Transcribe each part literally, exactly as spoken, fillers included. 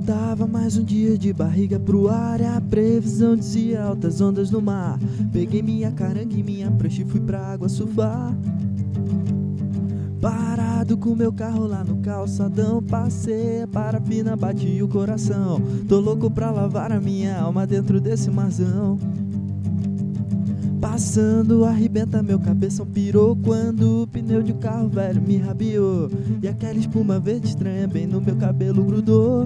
Faltava mais um dia de barriga pro ar, e a previsão dizia altas ondas no mar. Peguei minha caranga e minha prancha e fui pra água surfar. Parado com meu carro lá no calçadão, passei a parafina, bati o coração. Tô louco pra lavar a minha alma dentro desse marzão. Passando, arrebenta meu cabeção, pirou quando o pneu de um carro velho me rabiou. E aquela espuma verde estranha bem no meu cabelo grudou.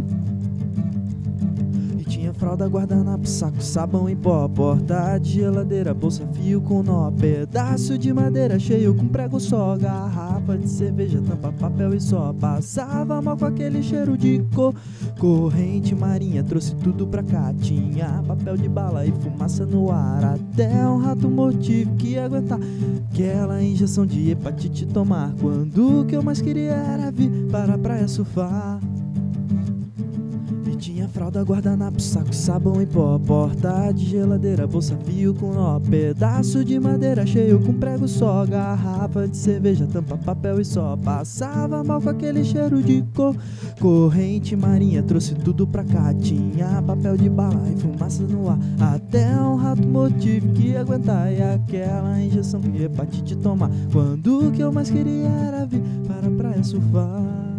E tinha fralda, guardanapo, saco, sabão em pó, porta de geladeira, bolsa, fio com nó, pedaço de madeira cheio com prego só, garrafa de cerveja, tampa, papel e só. Passava mal com aquele cheiro de cor. Corrente marinha, trouxe tudo pra cá. Tinha papel de bala e fumaça no ar. Até um rato morto tive que aguentar aquela injeção de hepatite tomar. Quando o que eu mais queria era vir para a praia surfar. E tinha fralda, guardanapo, saco, sabão em pó, porta de geladeira, bolsa, fio com nó, pedaço de madeira cheio com prego só, garrafa de cerveja, tampa, papel e só. Passava mal com aquele cheiro de cor. Corrente marinha, trouxe tudo pra cá. Tinha papel de bala e fumaça no ar. Até um rato morto tive que aguentar. E aquela injeção de hepatite tomar. Quando o que eu mais queria era vir para a praia surfar.